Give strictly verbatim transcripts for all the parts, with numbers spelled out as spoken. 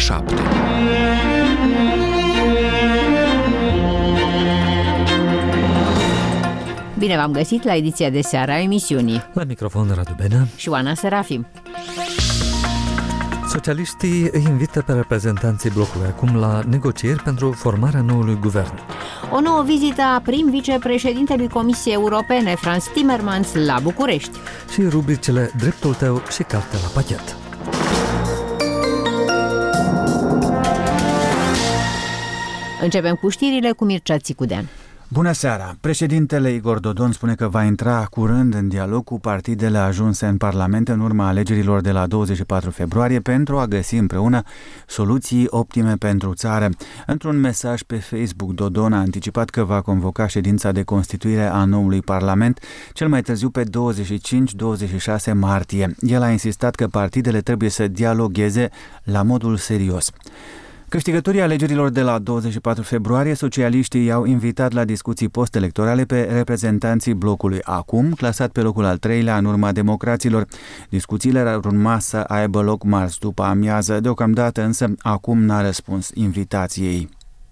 șapte. Bine v-am găsit la ediția de seară a emisiunii. La microfon Radu Benea și Oana Serafim. Socialiștii îi invită pe reprezentanții blocului acum la negocieri pentru formarea noului guvern. O nouă vizită a prim-vicepreședintelui Comisiei Europene, Frans Timmermans, la București. Și rubricile Dreptul tău și Carte la pachet. Începem cu știrile cu Mircea Țicudean. Bună seara! Președintele Igor Dodon spune că va intra curând în dialog cu partidele ajunse în Parlament în urma alegerilor de la douăzeci și patru februarie pentru a găsi împreună soluții optime pentru țară. Într-un mesaj pe Facebook, Dodon a anticipat că va convoca ședința de constituire a noului Parlament cel mai târziu pe douăzeci și cinci douăzeci și șase martie. El a insistat că partidele trebuie să dialogheze la modul serios. Câștigătorii alegerilor de la douăzeci și patru februarie, socialiștii i-au invitat la discuții post-electorale pe reprezentanții blocului acum, clasat pe locul al treilea în urma democraților. Discuțiile ar urma să aibă loc marți după amiază, deocamdată însă acum n-a răspuns invitației.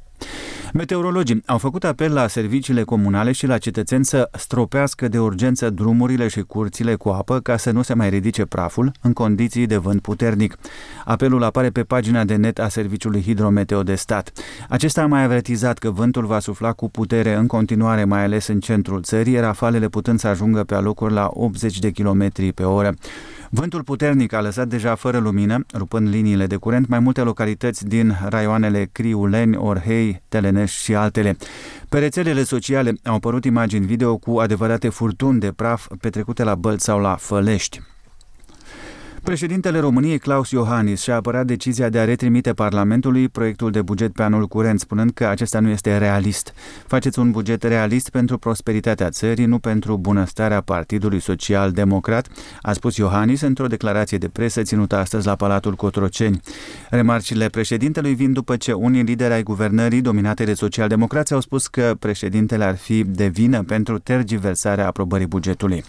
Meteorologii au făcut apel la serviciile comunale și la cetățeni să stropească de urgență drumurile și curțile cu apă ca să nu se mai ridice praful în condiții de vânt puternic. Apelul apare pe pagina de net a Serviciului Hidrometeo de Stat. Acesta a mai avertizat că vântul va sufla cu putere în continuare, mai ales în centrul țării, rafalele putând să ajungă pe alocuri la optzeci de kilometri pe oră. Vântul puternic a lăsat deja fără lumină, rupând liniile de curent, mai multe localități din raioanele Criuleni, Orhei, Teleneș și altele. Pe rețelele sociale au apărut imagini video cu adevărate furtuni de praf petrecute la Bălți sau la Fălești. Președintele României, Klaus Iohannis, și-a apărat decizia de a retrimite Parlamentului proiectul de buget pe anul curent, spunând că acesta nu este realist. Faceți un buget realist pentru prosperitatea țării, nu pentru bunăstarea Partidului Social-Democrat, a spus Iohannis într-o declarație de presă ținută astăzi la Palatul Cotroceni. Remarcile președintelui vin după ce unii lideri ai guvernării dominate de social-democrați au spus că președintele ar fi de vină pentru tergiversarea aprobării bugetului.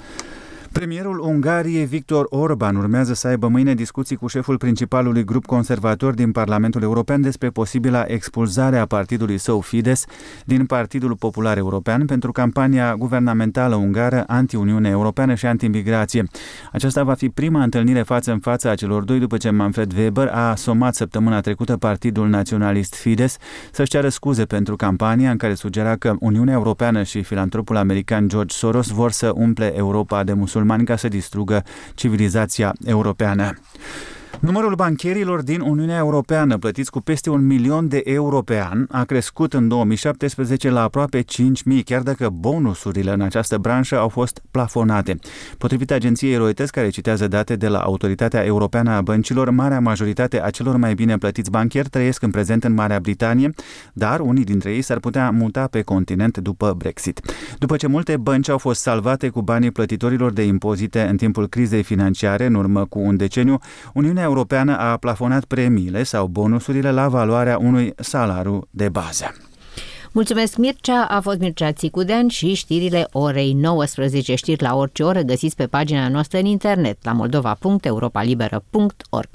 Premierul Ungariei, Viktor Orban, urmează să aibă mâine discuții cu șeful principalului grup conservator din Parlamentul European despre posibila expulzare a partidului său Fidesz din Partidul Popular European pentru campania guvernamentală ungară anti-Uniune Europeană și anti-migrație. Aceasta va fi prima întâlnire față în față a celor doi după ce Manfred Weber a somat săptămâna trecută Partidul Naționalist Fidesz să-și ceară scuze pentru campania în care sugera că Uniunea Europeană și filantropul american George Soros vor să umple Europa de musulmani ca să distrugă civilizația europeană. Numărul bancherilor din Uniunea Europeană plătiți cu peste un milion de euro pe an a crescut în două mii șaptesprezece la aproape cinci mii, chiar dacă bonusurile în această branșă au fost plafonate. Potrivit agenției Reuters, care citează date de la Autoritatea Europeană a Băncilor, marea majoritate a celor mai bine plătiți bancheri trăiesc în prezent în Marea Britanie, dar unii dintre ei s-ar putea muta pe continent după Brexit. După ce multe bănci au fost salvate cu banii plătitorilor de impozite în timpul crizei financiare, în urmă cu un deceniu, Uniunea Europeană a plafonat premiile sau bonusurile la valoarea unui salariu de bază. Mulțumesc, Mircea. A fost Mircea Țicudean și știrile orei nouăsprezece. Știri la orice oră găsiți pe pagina noastră în internet la moldova punct europa liberă punct org.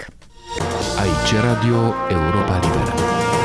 Aici Radio Europa Liberă.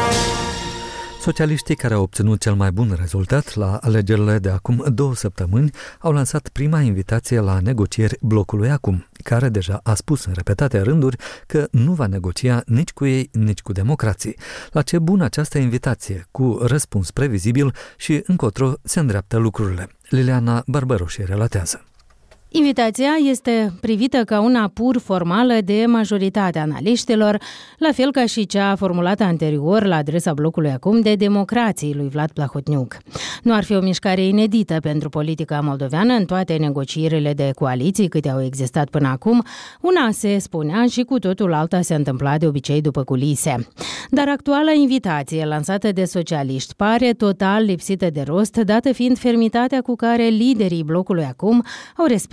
Socialiștii care au obținut cel mai bun rezultat la alegerile de acum două săptămâni au lansat prima invitație la negocieri blocului acum, care deja a spus în repetate rânduri că nu va negocia nici cu ei, nici cu democrații. La ce bună această invitație, cu răspuns previzibil și încotro se îndreaptă lucrurile. Liliana Barbăroșie relatează. Invitația este privită ca una pur formală de majoritatea analiștilor, la fel ca și cea formulată anterior la adresa blocului acum de democrații lui Vlad Plahotniuc. Nu ar fi o mișcare inedită pentru politica moldoveană în toate negocierile de coaliții câte au existat până acum. Una se spunea și cu totul alta se întâmpla de obicei după culise. Dar actuala invitație lansată de socialiști pare total lipsită de rost, dată fiind fermitatea cu care liderii blocului acum au respins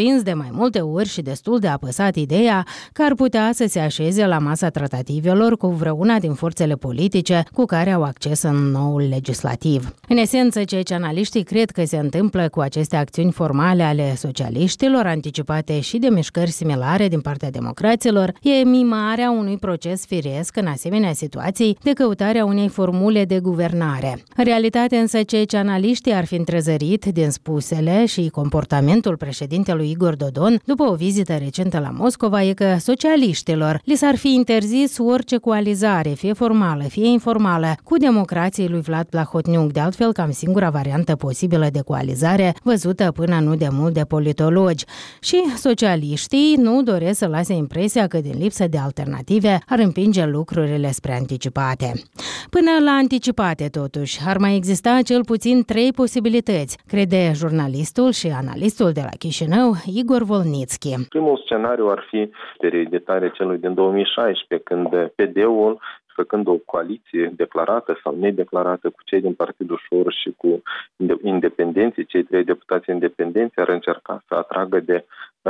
respins de mai multe ori și destul de apăsat ideea că ar putea să se așeze la masa tratativelor cu vreuna din forțele politice cu care au acces în noul legislativ. În esență, ceea ce analiștii cred că se întâmplă cu aceste acțiuni formale ale socialiștilor, anticipate și de mișcări similare din partea democraților, e mimarea unui proces firesc în asemenea situații de căutarea unei formule de guvernare. În realitate însă, ceea ce analiștii ar fi întrezărit din spusele și comportamentul președintelui Igor Dodon după o vizită recentă la Moscova e că socialiștilor li s-ar fi interzis orice coalizare, fie formală, fie informală, cu democrații lui Vlad Plahotniuc, de altfel cam singura variantă posibilă de coalizare văzută până nu de mult de politologi. Și socialiștii nu doresc să lase impresia că din lipsă de alternative ar împinge lucrurile spre anticipate. Până la anticipate, totuși, ar mai exista cel puțin trei posibilități, crede jurnalistul și analistul de la Chișinău, Igor Volnitski. Primul scenariu ar fi ereditare celui din două mii șaisprezece, când P D-ul, făcând o coaliție declarată sau nedeclarată cu cei din Partidul Șor și cu independenții, cei trei deputați independenți, ar încerca să atragă de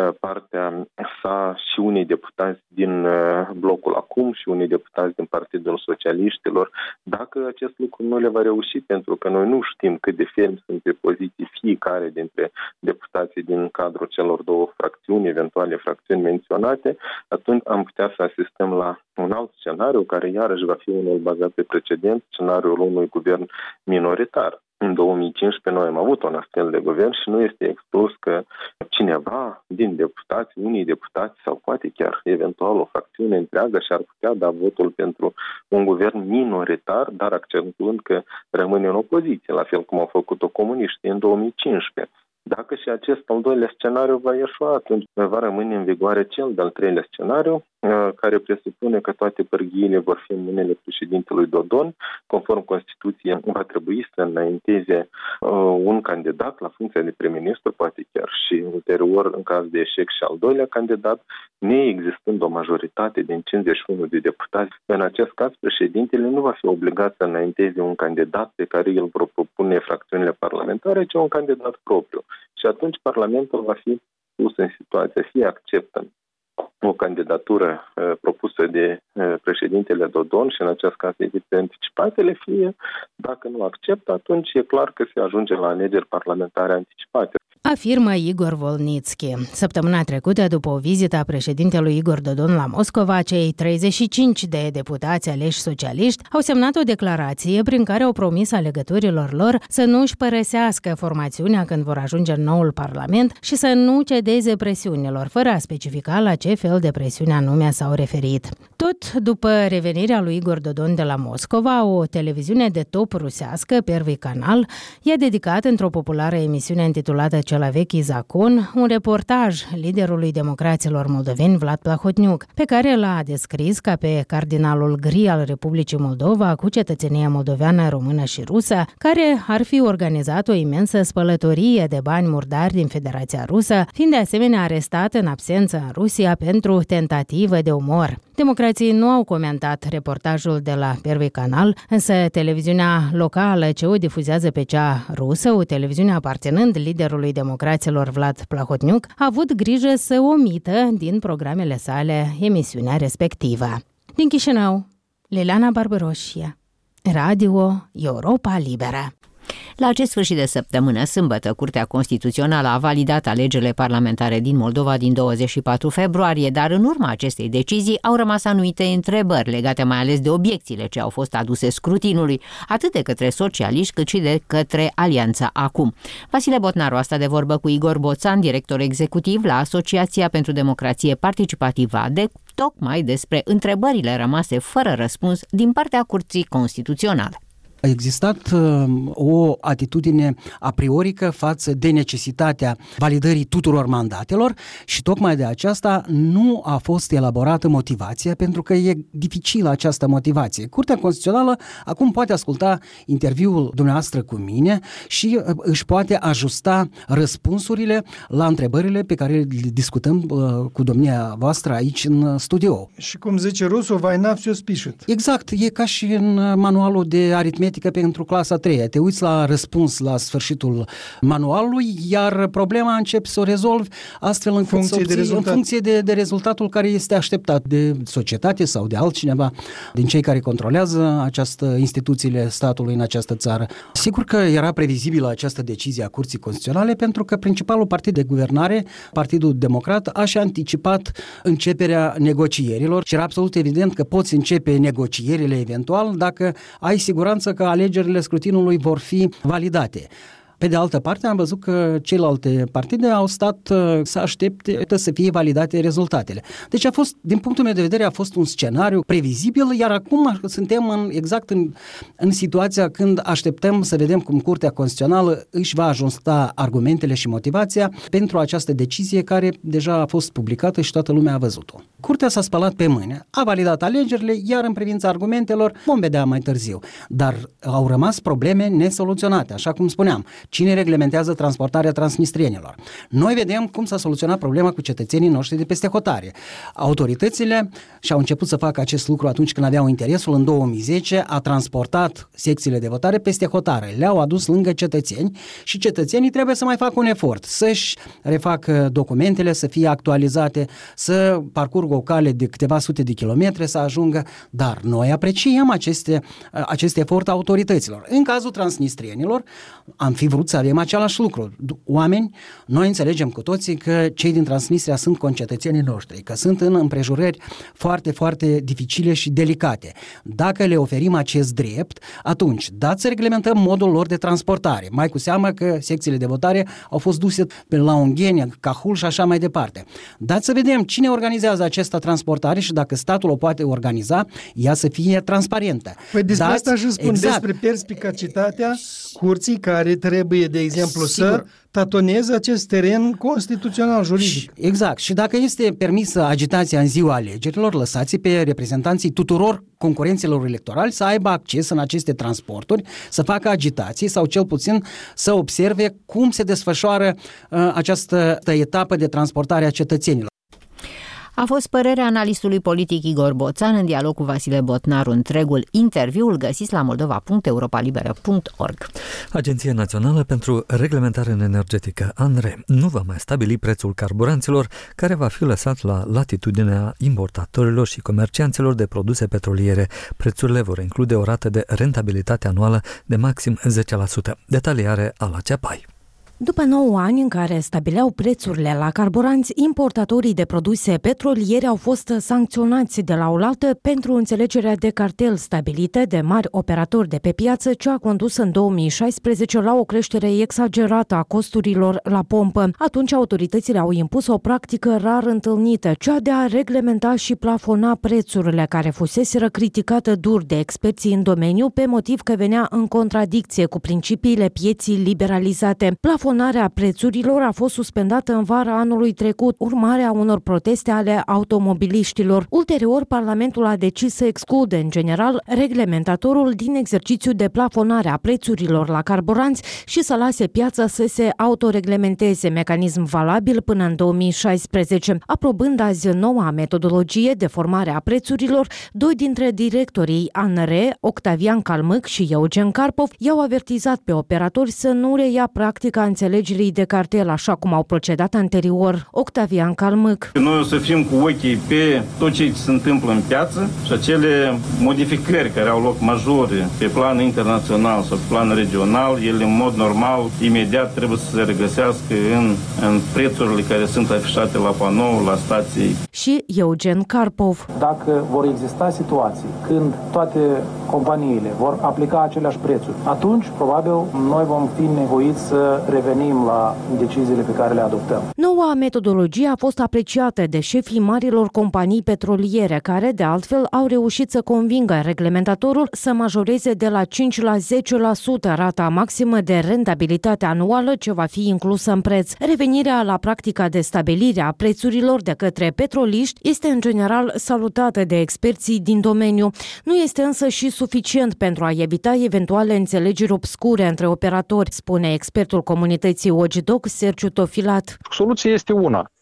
partea sa și unii deputați din blocul Acum și unii deputați din Partidul Socialiștilor. Dacă acest lucru nu le va reuși, pentru că noi nu știm cât de fermi sunt pe poziții fiecare dintre deputații din cadrul celor două fracțiuni, eventuale fracțiuni menționate, atunci am putea să asistăm la un alt scenariu, care iarăși va fi unul bazat pe precedent, scenariul unui guvern minoritar. În două mii cincisprezece noi am avut un astfel de guvern și nu este exclus că cineva din deputați, unii deputați sau poate chiar eventual o fracțiune întreagă și-ar putea da votul pentru un guvern minoritar, dar accentuând că rămâne în opoziție, la fel cum au făcut-o comuniștii în două mii cincisprezece. Dacă și acest al doilea scenariu va ieșua, atunci va rămâne în vigoare cel de-al treilea scenariu, care presupune că toate pârghiile vor fi în mâinile președintelui Dodon. Conform Constituției, va trebui să înainteze un candidat la funcția de prim-ministru, poate chiar și ulterior, în caz de eșec, și al doilea candidat, neexistând o majoritate din cincizeci și unu de deputați. În acest caz, președintele nu va fi obligat să înainteze un candidat pe care îl propune fracțiunile parlamentare, ci un candidat propriu. Și atunci Parlamentul va fi pus în situația, fie acceptă o candidatură uh, propusă de uh, președintele Dodon și în acest caz evite anticipatele, fie, dacă nu acceptă, atunci e clar că se ajunge la alegeri parlamentare anticipate. Afirmă Igor Volnitski. Săptămâna trecută, după o vizită a președintelui Igor Dodon la Moscova, cei treizeci și cinci de deputați aleși socialiști au semnat o declarație prin care au promis alegătorilor lor să nu își părăsească formațiunea când vor ajunge în noul parlament și să nu cedeze presiunilor, fără a specifica la ce fel de presiune anume s-au referit. Tot după revenirea lui Igor Dodon de la Moscova, o televiziune de top rusească, Первый Canal, i-a dedicat într-o populară emisiune intitulată Человеки Закон un reportaj liderului democraților moldoveni Vlad Plahotniuc, pe care l-a descris ca pe cardinalul gri al Republicii Moldova cu cetățenia moldoveană, română și rusă, care ar fi organizat o imensă spălătorie de bani murdari din Federația Rusă, fiind de asemenea arestat în absență în Rusia pentru tentativă de omor. Democrații nu au comentat reportajul de la Первый Canal, însă televiziunea locală ce o difuzează pe cea rusă, o televiziune aparținând liderului democraților Vlad Plahotniuc, a avut grijă să omită din programele sale emisiunea respectivă. Din Chișinău, Liliana Barbaroșie, Radio Europa Liberă. La acest sfârșit de săptămână, sâmbătă, Curtea Constituțională a validat alegerile parlamentare din Moldova din douăzeci și patru februarie, dar în urma acestei decizii au rămas anumite întrebări legate mai ales de obiecțiile ce au fost aduse scrutinului, atât de către socialiști cât și de către Alianța Acum. Vasile Botnaru a stat de vorbă cu Igor Boțan, director executiv la Asociația pentru Democrație Participativă A D E C, tocmai despre întrebările rămase fără răspuns din partea Curții Constituționale. A existat uh, o atitudine a priorică față de necesitatea validării tuturor mandatelor și tocmai de aceasta nu a fost elaborată motivația, pentru că e dificilă această motivație. Curtea Constituțională acum poate asculta interviul dumneavoastră cu mine și uh, își poate ajusta răspunsurile la întrebările pe care le discutăm uh, cu domnia voastră aici în studio. Și cum zice rusul, vaina все спишет. Exact, e ca și în manualul de aritmetică aritmetică pentru clasa a treia, te uiți la răspuns la sfârșitul manualului, iar problema începi să o rezolvi astfel încât funcție să obții, de rezultat. în funcție de, de rezultatul care este așteptat de societate sau de altcineva din cei care controlează această instituțiile statului în această țară. Sigur că era previzibilă această decizie a Curții Constituționale pentru că principalul partid de guvernare, Partidul Democrat, a și anticipat începerea negocierilor și era absolut evident că poți începe negocierile eventual dacă ai siguranță că alegerile scrutinului vor fi validate. Pe de altă parte, am văzut că celelalte partide au stat uh, să aștepte să fie validate rezultatele. Deci a fost, din punctul meu de vedere, a fost un scenariu previzibil, iar acum suntem în, exact în, în situația când așteptăm să vedem cum Curtea Constituțională își va ajusta argumentele și motivația pentru această decizie care deja a fost publicată și toată lumea a văzut-o. Curtea s-a spălat pe mâini, a validat alegerile, iar în privința argumentelor vom vedea mai târziu. Dar au rămas probleme nesoluționate, așa cum spuneam. Cine reglementează transportarea transnistrienilor? Noi vedem cum s-a soluționat problema cu cetățenii noștri de peste hotare. Autoritățile și-au început să facă acest lucru atunci când aveau interesul. În două mii zece a transportat secțiile de votare peste hotare. Le-au adus lângă cetățeni și cetățenii trebuie să mai facă un efort, să-și refacă documentele, să fie actualizate, să parcurgă o cale de câteva sute de kilometri să ajungă, dar noi apreciem aceste, acest efort autorităților. În cazul transnistrienilor am fi vrut să avem același lucru. Oameni, noi înțelegem cu toții că cei din Transnistria sunt concetățenii noștri, că sunt în împrejurări foarte, foarte dificile și delicate. Dacă le oferim acest drept, atunci dați să reglementăm modul lor de transportare, mai cu seamă că secțiile de votare au fost duse pe la Ungheni, Cahul și așa mai departe. Dați să vedem cine organizează această transportare și dacă statul o poate organiza, ea să fie transparentă. Păi despre Dați, asta și spun, exact. despre perspicacitatea curții care trebuie, de exemplu, Sigur. să tatoneze acest teren constituțional, juridic. Exact. Și dacă este permisă agitația în ziua alegerilor, lăsați pe reprezentanții tuturor concurenților electorali să aibă acces în aceste transporturi, să facă agitații sau cel puțin să observe cum se desfășoară uh, această etapă de transportare a cetățenilor. A fost părerea analistului politic Igor Boțan în dialog cu Vasile Botnaru. Întregul interviu îl găsiți la moldova punct europa liberă punct org. Agenția Națională pentru Reglementare Energetică, ANRE, nu va mai stabili prețul carburanților, care va fi lăsat la latitudinea importatorilor și comercianților de produse petroliere. Prețurile vor include o rată de rentabilitate anuală de maxim zece la sută. Detaliare Ala Ceapai. După nouă ani în care stabileau prețurile la carburanți, importatorii de produse petroliere au fost sancționați de la oaltă pentru înțelegerea de cartel stabilite de mari operatori de pe piață, ce a condus în două mii șaisprezece la o creștere exagerată a costurilor la pompă. Atunci autoritățile au impus o practică rar întâlnită, cea de a reglementa și plafona prețurile, care fuseseră criticată dur de experții în domeniu pe motiv că venea în contradicție cu principiile pieții liberalizate. Plafonarea prețurilor a fost suspendată în vara anului trecut, urmarea unor proteste ale automobiliștilor. Ulterior, Parlamentul a decis să exclude, în general, reglementatorul din exercițiu de plafonare a prețurilor la carburanți și să lase piața să se autoreglementeze, mecanism valabil până în două mii șaisprezece. Aprobând azi noua metodologie de formare a prețurilor, doi dintre directorii ANRE, Octavian Calmâc și Eugen Karpov, i-au avertizat pe operatori să nu reia practica înțelegerii de cartel, așa cum au procedat anterior. Octavian Calmâc. Noi o să fim cu ochii pe tot ce se întâmplă în piață și acele modificări care au loc majore pe plan internațional sau pe plan regional, ele în mod normal, imediat trebuie să se regăsească în, în prețurile care sunt afișate la panou, la stații. Și Eugen Karpov. Dacă vor exista situații când toate companiile vor aplica aceleași prețuri, atunci probabil noi vom fi nevoiți să revenim la deciziile pe care le adoptăm. Noua metodologie a fost apreciată de șefii marilor companii petroliere, care, de altfel, au reușit să convingă reglementatorul să majoreze de la cinci la zece la sută rata maximă de rentabilitate anuală ce va fi inclusă în preț. Revenirea la practica de stabilire a prețurilor de către petroliști este în general salutată de experții din domeniu. Nu este însă și suficient pentru a evita eventuale înțelegeri obscure între operatori, spune expertul comunității Ogidoc, Sergiu Tofilat. Soluția este una.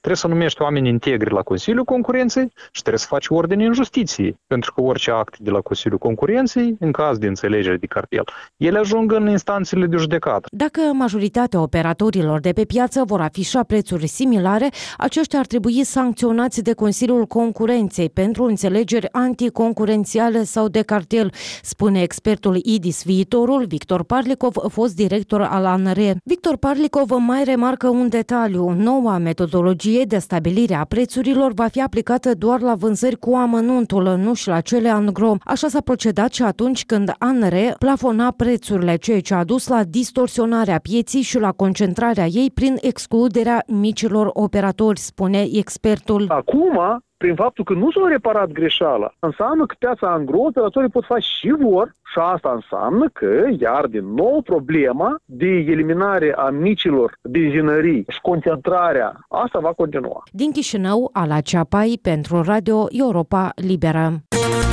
trebuie să numești oameni integri la Consiliul Concurenței și trebuie să faci ordine în justiție, pentru că orice act de la Consiliul Concurenței, în caz de înțelegere de cartel, ele ajung în instanțele de judecată. Dacă majoritatea operatorilor de pe piață vor afișa prețuri similare, aceștia ar trebui sancționați de Consiliul Concurenței pentru înțelegeri anticoncurențiale sau de cartel, spune expertul I D I S Viitorul, Victor Parlicov, fost director al A N R E. Victor Parlicov mai remarcă un detaliu. Noua metodologie de stabilire a prețurilor va fi aplicată doar la vânzări cu amănuntul, nu și la cele angro. Așa s-a procedat și atunci când A N R E plafona prețurile, ceea ce a dus la distorsionarea pieții și la concentrarea ei prin excluderea micilor operatori, spune expertul. Acum, prin faptul că nu s-a reparat greșeala, înseamnă că piața angro, operatorii pot face și vor, și asta înseamnă că, iar din nou, problema de eliminare a micilor benzinării și concentrarea, asta va continua. Din Chișinău, Ala Ceapai, pentru Radio Europa Liberă.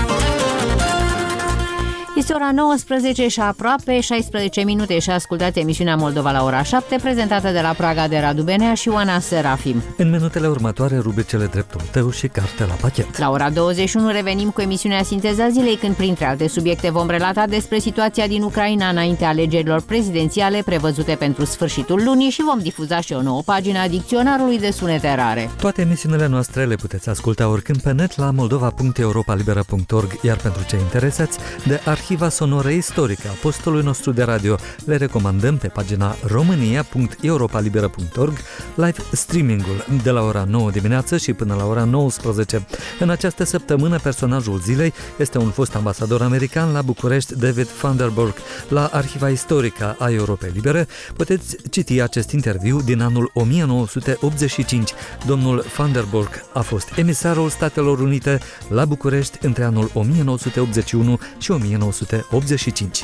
Este ora nouăsprezece și aproape șaisprezece minute și ascultați emisiunea Moldova la ora șapte, prezentată de la Praga de Radu Benea și Oana Serafim. În minutele următoare, rubricele Dreptul tău și Carte la pachet. La ora douăzeci și unu revenim cu emisiunea Sinteza zilei, când printre alte subiecte vom relata despre situația din Ucraina înainte alegerilor prezidențiale prevăzute pentru sfârșitul lunii și vom difuza și o nouă pagină a dicționarului de sunete rare. Toate emisiunile noastre le puteți asculta oricând pe net la moldova punct europa libera punct org, iar pentru cei interesați de arhiva sonoră istorică a postului nostru de radio, le recomandăm pe pagina românia punct europa libera punct org live streamingul de la ora nouă dimineață și până la ora nouăsprezece. În această săptămână, personajul zilei este un fost ambasador american la București, David Vanderburg. La arhiva istorică a Europei Libere puteți citi acest interviu din anul o mie nouă sute optzeci și cinci. Domnul Vanderburg a fost emisarul Statelor Unite la București între anul o mie nouă sute optzeci și unu și o mie nouă sute optzeci și cinci.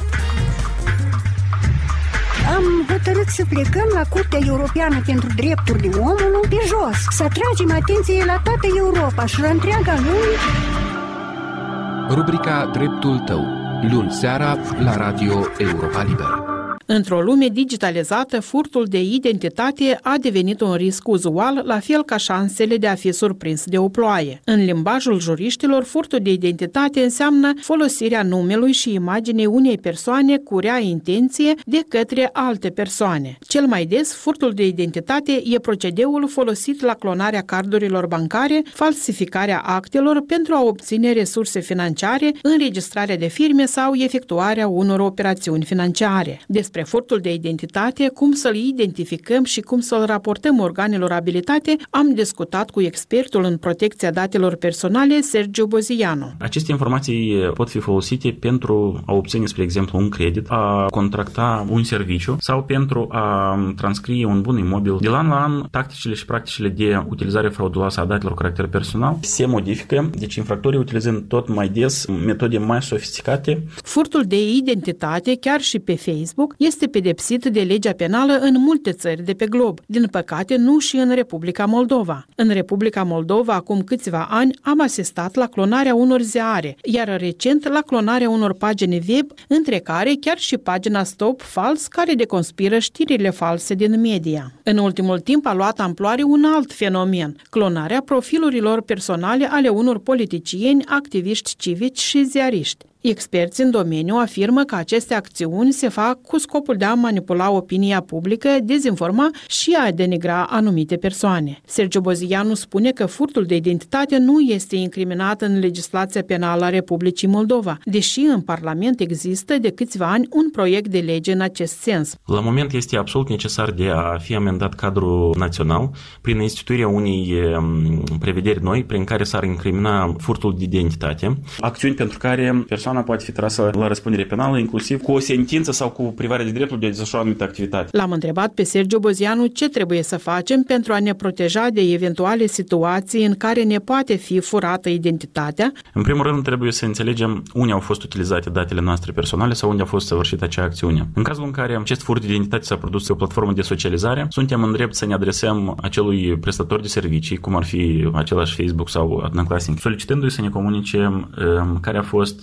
Am hotărât să plecăm la Curtea Europeană pentru Drepturile Omului pe jos, să atragem atenție la toată Europa și la întreaga lume. Rubrica Dreptul tău, luni seara la Radio Europa Liberă. Într-o lume digitalizată, furtul de identitate a devenit un risc uzual, la fel ca șansele de a fi surprins de o ploaie. În limbajul juriștilor, furtul de identitate înseamnă folosirea numelui și imaginii unei persoane cu rea intenție de către alte persoane. Cel mai des, furtul de identitate e procedeul folosit la clonarea cardurilor bancare, falsificarea actelor pentru a obține resurse financiare, înregistrarea de firme sau efectuarea unor operațiuni financiare. Despre furtul de identitate, cum să-l identificăm și cum să-l raportăm organelor abilitate, am discutat cu expertul în protecția datelor personale, Sergiu Bozianu. Aceste informații pot fi folosite pentru a obține, spre exemplu, un credit, a contracta un serviciu sau pentru a transcrie un bun imobil. De la an la an, tacticile și practicile de utilizare frauduloasă a datelor cu caracter personal se modifică, deci infractorii utilizând tot mai des metode mai sofisticate. Furtul de identitate, chiar și pe Facebook, este pedepsit de legea penală în multe țări de pe glob. Din păcate, nu și în Republica Moldova. În Republica Moldova, acum câțiva ani, am asistat la clonarea unor ziare, iar recent la clonarea unor pagini web, între care chiar și pagina Stop Fals, care deconspiră știrile false din media. În ultimul timp a luat amploare un alt fenomen, clonarea profilurilor personale ale unor politicieni, activiști civici și ziariști. Experți în domeniu afirmă că aceste acțiuni se fac cu scopul de a manipula opinia publică, dezinforma și a denigra anumite persoane. Sergiu Bozianu spune că furtul de identitate nu este incriminat în legislația penală a Republicii Moldova, deși în Parlament există de câțiva ani un proiect de lege în acest sens. La moment este absolut necesar de a fi amendat cadrul național prin instituirea unei prevederi noi prin care s-ar incrimina furtul de identitate, acțiuni pentru care persoana poate fi trasă la răspundere penală, inclusiv cu o sentință sau cu privare de dreptul de a desfășura anumită activitate. L-am întrebat pe Sergiu Bozianu ce trebuie să facem pentru a ne proteja de eventuale situații în care ne poate fi furată identitatea. În primul rând, trebuie să înțelegem unde au fost utilizate datele noastre personale sau unde a fost săvârșită acea acțiune. În cazul în care acest furt de identitate s-a produs pe o platformă de socializare, suntem în drept să ne adresăm acelui prestator de servicii, cum ar fi același Facebook sau Adnaclassing, solicitându-i să ne comunice um, care a fost I P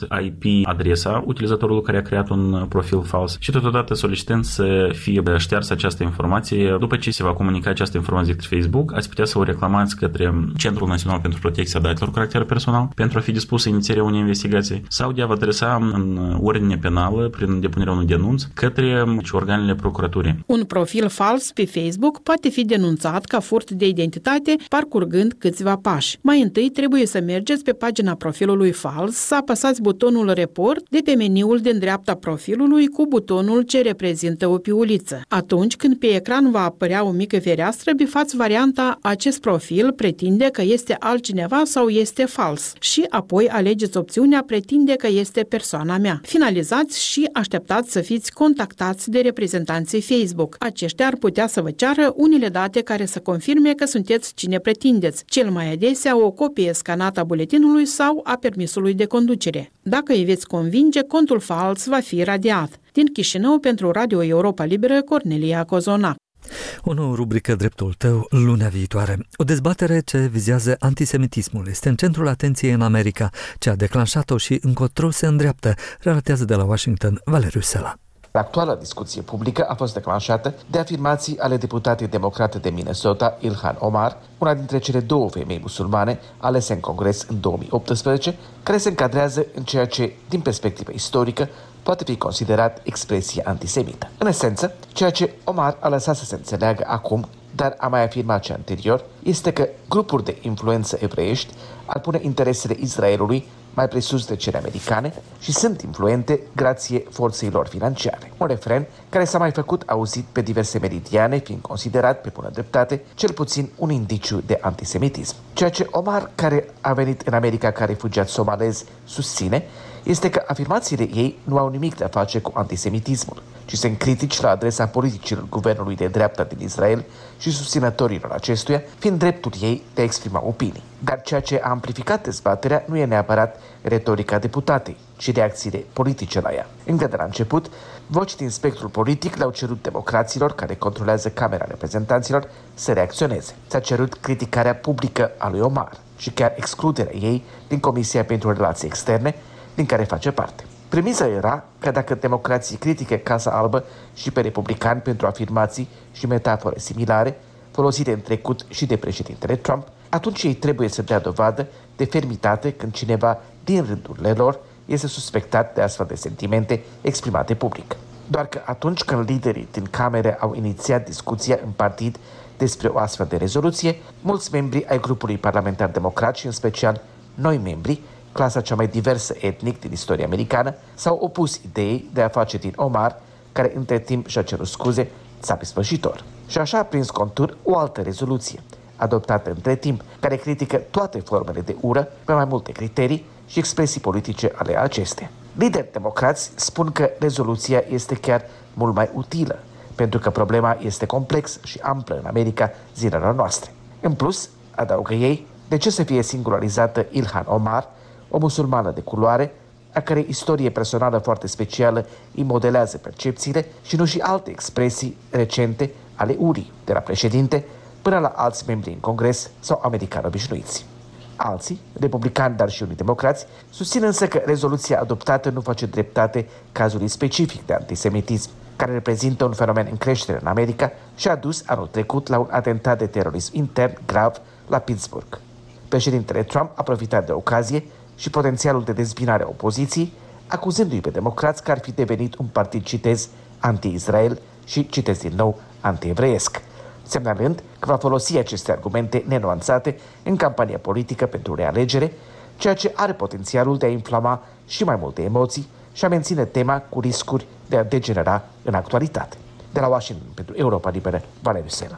I P adresa utilizatorului care a creat un profil fals și totodată solicitând să fie ștearsă această informație. După ce se va comunica această informație către Facebook, ați putea să o reclamați către Centrul Național pentru Protecția Datelor cu caracter personal pentru a fi dispusă inițierea unei investigații sau de a vă adresa în ordine penală prin depunerea unui denunț către organele procuraturii. Un profil fals pe Facebook poate fi denunțat ca furt de identitate parcurgând câțiva pași. Mai întâi trebuie să mergeți pe pagina profilului fals, să apăsați butonul report de pe meniul din dreapta profilului cu butonul ce reprezintă o piuliță. Atunci când pe ecran va apărea o mică fereastră, bifați varianta acest profil pretinde că este altcineva sau este fals și apoi alegeți opțiunea pretinde că este persoana mea. Finalizați și așteptați să fiți contactați de reprezentanții Facebook. Aceștia ar putea să vă ceară unele date care să confirme că sunteți cine pretindeți, cel mai adesea o copie scanată a buletinului sau a permisului de conducere. Dacă îi veți convinge, contul fals va fi radiat. Din Chișinău, pentru Radio Europa Liberă, Cornelia Cozonac. O nouă rubrică Dreptul tău, lunea viitoare. O dezbatere ce vizează antisemitismul este în centrul atenției în America, ce a declanșat-o și încotro se îndreaptă, relatează de la Washington Valeriu Sela. Actuala discuție publică a fost declanșată de afirmații ale deputatei democrate de Minnesota, Ilhan Omar, una dintre cele două femei musulmane alese în Congres în două mii optsprezece, care se încadrează în ceea ce, din perspectivă istorică, poate fi considerat expresie antisemită. În esență, ceea ce Omar a lăsat să se înțeleagă acum, dar a mai afirmat ce anterior, este că grupuri de influență evreiești ar pune interesele Israelului mai presus de cele americane și sunt influente grație forței lor financiare. Un refren care s-a mai făcut auzit pe diverse meridiane, fiind considerat, pe bună dreptate, cel puțin un indiciu de antisemitism. Ceea ce Omar, care a venit în America ca refugiat somalez, susține, este că afirmațiile ei nu au nimic de a face cu antisemitismul, ci sunt critici la adresa politicilor guvernului de dreapta din Israel și susținătorilor acestuia, fiind dreptul ei de a exprima opinii. Dar ceea ce a amplificat dezbaterea nu e neapărat retorica deputatei, ci reacțiile politice la ea. Încă de la început, voci din spectrul politic le-au cerut democraților care controlează Camera Reprezentanților să reacționeze. S-a cerut criticarea publică a lui Omar și chiar excluderea ei din Comisia pentru Relații Externe, din care face parte. Premisa era că dacă democrații critică Casa Albă și pe republicani pentru afirmații și metafore similare, folosite în trecut și de președintele Trump, atunci ei trebuie să dea dovadă de fermitate când cineva din rândurile lor este suspectat de astfel de sentimente exprimate public. Doar că atunci când liderii din camere au inițiat discuția în partid despre o astfel de rezoluție, mulți membri ai grupului parlamentar democrat și în special noi membri, clasa cea mai diversă etnic din istoria americană, s-au opus ideii de a face din Omar, care între timp și-a cerut scuze, țapi sfârșitor. Și așa a prins contur o altă rezoluție, adoptată între timp, care critică toate formele de ură pe mai multe criterii și expresii politice ale acestea. Lideri democrați spun că rezoluția este chiar mult mai utilă, pentru că problema este complexă și amplă în America zilelor noastre. În plus, adaugă ei, de ce să fie singularizată Ilhan Omar, o musulmană de culoare, a cărei istorie personală foarte specială îi modelează percepțiile și nu și alte expresii recente ale urii, de la președinte până la alți membri în Congres sau americani obișnuiți. Alții, republicani, dar și unii democrați, susțin însă că rezoluția adoptată nu face dreptate cazului specific de antisemitism, care reprezintă un fenomen în creștere în America și a dus anul trecut la un atentat de terorism intern grav la Pittsburgh. Președintele Trump a profitat de ocazie și potențialul de dezbinare a opoziției, acuzându-i pe democrați că ar fi devenit un partid, citez, anti-Israel și, citez din nou, anti-evreiesc, semnalând că va folosi aceste argumente nenuanțate în campania politică pentru realegere, ceea ce are potențialul de a inflama și mai multe emoții și a menține tema cu riscuri de a degenera în actualitate. De la Washington pentru Europa Liberă, Valeriu Sela.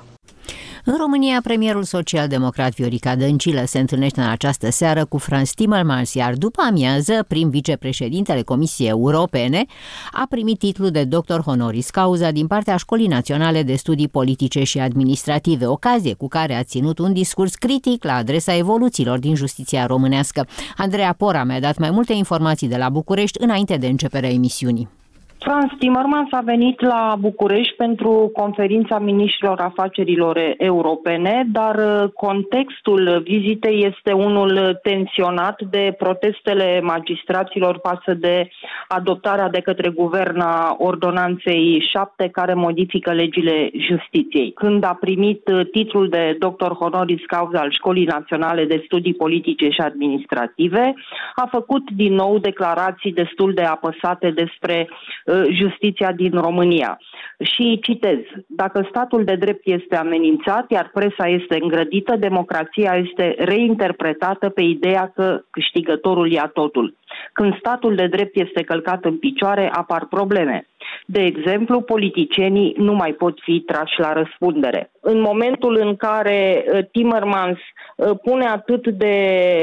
În România, premierul social-democrat Viorica Dăncilă se întâlnește în această seară cu Frans Timmermans, iar după amiază, prim vicepreședintele Comisiei Europene a primit titlul de doctor honoris causa din partea Școlii Naționale de Studii Politice și Administrative, ocazie cu care a ținut un discurs critic la adresa evoluțiilor din justiția românească. Andreea Pora mi-a dat mai multe informații de la București înainte de începerea emisiunii. Frans Timmermans a venit la București pentru conferința miniștrilor afacerilor europene, dar contextul vizitei este unul tensionat de protestele magistraților față de adoptarea de către guvern a ordonanței șapte care modifică legile justiției. Când a primit titlul de doctor honoris causa al Școlii Naționale de Studii Politice și Administrative, a făcut din nou declarații destul de apăsate despre justiția din România. Și citez: dacă statul de drept este amenințat, iar presa este îngrădită, democrația este reinterpretată pe ideea că câștigătorul ia totul. Când statul de drept este călcat în picioare, apar probleme. De exemplu, politicienii nu mai pot fi trași la răspundere. În momentul în care Timmermans pune atât de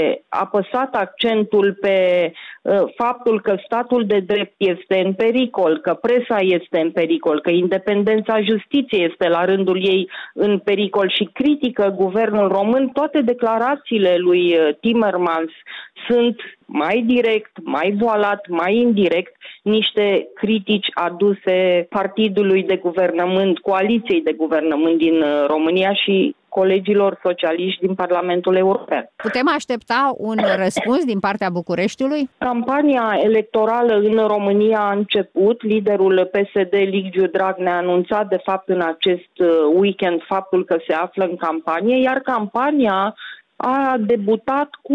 apăsat accentul pe faptul că statul de drept este în pericol, că presa este în pericol, că independența justiției este la rândul ei în pericol și critică guvernul român, toate declarațiile lui Timmermans sunt mai direct, mai voalat, mai indirect, niște critici aduse partidului de guvernământ, coaliției de guvernământ din România și colegilor socialiști din Parlamentul European. Putem aștepta un răspuns din partea Bucureștiului? Campania electorală în România a început. Liderul P S D, Ligiu Dragnea, a anunțat de fapt în acest weekend faptul că se află în campanie, iar campania a debutat cu,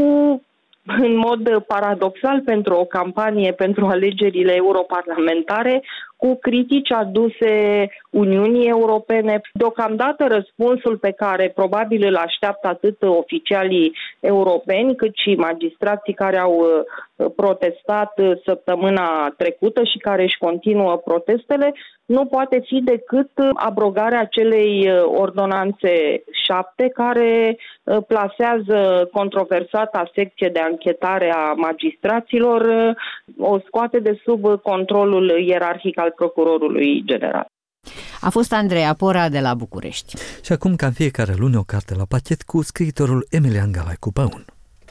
în mod paradoxal pentru o campanie pentru alegerile europarlamentare, cu critici aduse Uniunii Europene. Deocamdată răspunsul pe care probabil îl așteaptă atât oficialii europeni cât și magistrații care au protestat săptămâna trecută și care își continuă protestele, nu poate fi decât abrogarea acelei ordonanțe șapte care plasează controversata secție de anchetare a magistraților, o scoate de sub controlul ierarhic al procurorului general. A fost Andreea Pora de la București. Și acum, ca în fiecare lună, o carte la pachet cu scriitorul Emilian Galaicu Păun.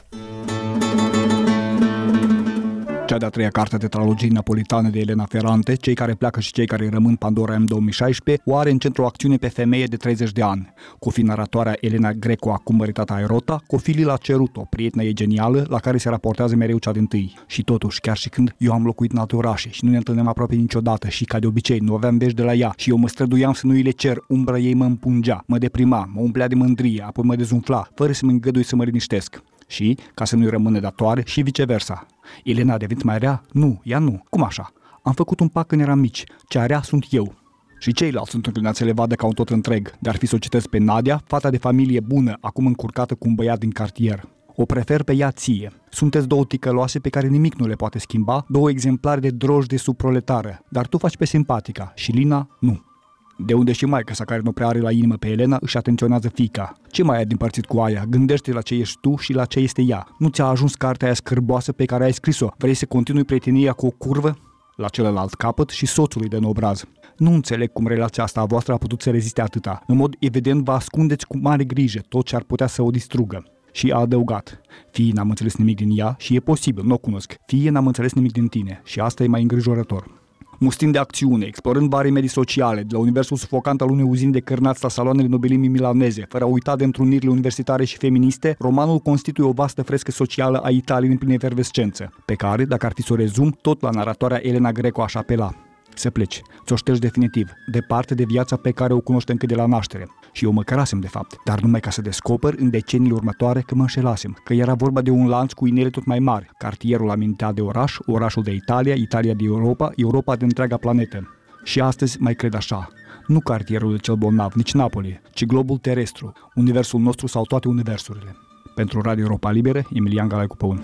Cea de-a treia carte de tetralogii napolitane de Elena Ferrante, Cei care pleacă și cei care rămân, Pandora M două mii șaisprezece, o are în centru o acțiune pe femeie de treizeci de ani. Cu fi naratoarea Elena Greco, acum măritată Aerota, cu fi Lila Ceruto, prietena ei genială, la care se raportează mereu cea dintâi. Și totuși, chiar și când eu am locuit în alte orașe și nu ne întâlneam aproape niciodată și, ca de obicei, nu aveam vești de la ea și eu mă străduiam să nu îi le cer, umbra ei mă împungea, mă deprima, mă umplea de mândrie, apoi mă dezumfla, fără să mă îngădui să mă liniștesc. Și, ca să nu-i rămână datoare, și viceversa. Elena a devenit mai rea? Nu, ea nu. Cum așa? Am făcut un pact când eram mici. Cea rea sunt eu. Și ceilalți sunt înclinați să le vadă ca un tot întreg. Dar fi să o citesc pe Nadia, fata de familie bună, acum încurcată cu un băiat din cartier. O prefer pe ea ție. Sunteți două ticăloase pe care nimic nu le poate schimba, două exemplare de drojde subproletară. Dar tu faci pe simpatica și Lina nu. De unde și maica sa, care nu prea are la inimă pe Elena, își atenționează fiica. Ce mai ai din părțit cu aia? Gândește la ce ești tu și la ce este ea. Nu ți-a ajuns cartea aia scârboasă pe care ai scris-o? Vrei să continui prietenia cu o curvă? La celălalt capăt și soțului de nobraz. Nu înțeleg cum relația asta a voastră a putut să reziste atâta. În mod evident vă ascundeți cu mare grijă tot ce ar putea să o distrugă. Și a adăugat: fie n-am înțeles nimic din ea și e posibil, nu o cunosc. Fie n-am înțeles nimic din tine și asta e mai îngrijorător. Mustind de acțiune, explorând vari medii sociale, de la universul sufocant al unei uzini de cârnați la saloanele nobilimii milaneze, fără a uita de întrunirile universitare și feministe, romanul constituie o vastă frescă socială a Italiei în plină efervescență, pe care, dacă ar fi să o rezum, tot la naratoarea Elena Greco aș apela. Să pleci, ți-o ștergi definitiv, departe de viața pe care o cunoște încă de la naștere. Și eu mă cărasem, de fapt, dar numai ca să descoper în deceniile următoare că mă înșelasem, că era vorba de un lanț cu inele tot mai mari. Cartierul amintea de oraș, orașul de Italia, Italia de Europa, Europa de întreaga planetă. Și astăzi mai cred așa: nu cartierul cel bolnav, nici Napoli, ci globul terestru, universul nostru sau toate universurile. Pentru Radio Europa Liberă, Emilian Galaicu Păun.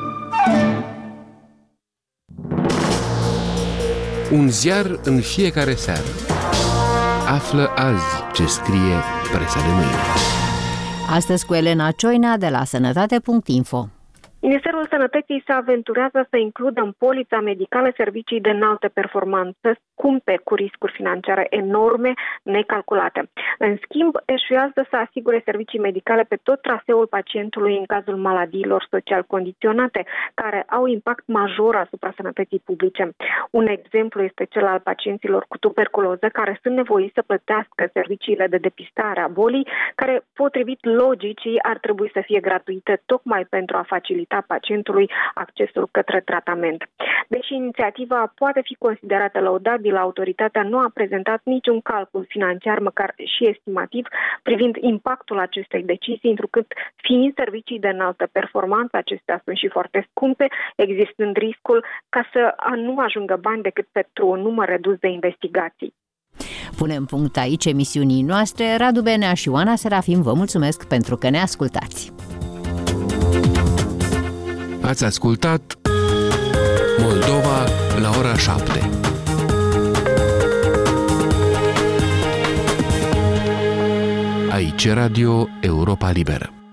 Un ziar în fiecare seară. Află azi ce scrie presa de mâine. Astăzi cu Elena Cioina de la sănătate punct info. Ministerul Sănătății se aventurează să includă în polița medicală servicii de înaltă performanță, scumpe, cu riscuri financiare enorme, necalculate. În schimb, eșuează să asigure servicii medicale pe tot traseul pacientului în cazul maladiilor social condiționate, care au impact major asupra sănătății publice. Un exemplu este cel al pacienților cu tuberculoză, care sunt nevoiți să plătească serviciile de depistare a bolii, care, potrivit logicii, ar trebui să fie gratuite tocmai pentru a facilita pacientului accesul către tratament. Deși inițiativa poate fi considerată lăudabilă, autoritatea nu a prezentat niciun calcul financiar, măcar și estimativ, privind impactul acestei decizii, întrucât, fiind servicii de înaltă performanță, acestea sunt și foarte scumpe, existând riscul ca să nu ajungă bani decât pentru un număr redus de investigații. Punem punct aici emisiunii noastre. Radu Benea și Oana Serafim vă mulțumesc pentru că ne ascultați. Ați ascultat Moldova la ora șapte. Aici Radio Europa Liberă.